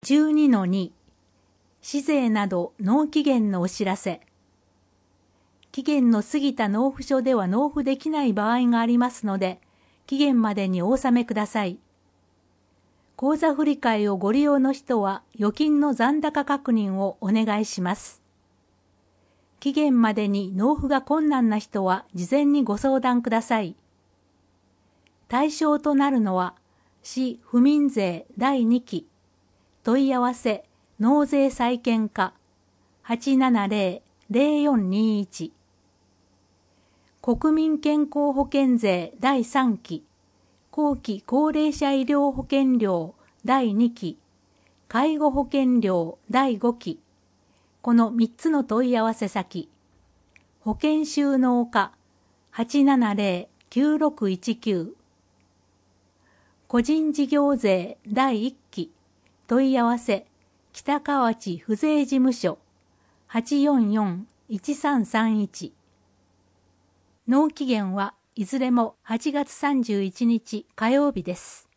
12-2 市税など納期限のお知らせ。期限の過ぎた納付書では納付できない場合がありますので、期限までにお納めください。口座振替をご利用の人は預金の残高確認をお願いします。期限までに納付が困難な人は事前にご相談ください。対象となるのは、市府民税第2期、問い合わせ納税債権課 870-0421 国民健康保険税第3期、後期高齢者医療保険料第2期、介護保険料第5期、この3つの問い合わせ先、保険収納課 870-9619 個人事業税第1期、問い合わせ北河内府税事務所 844-1331 納期限はいずれも8月31日火曜日です。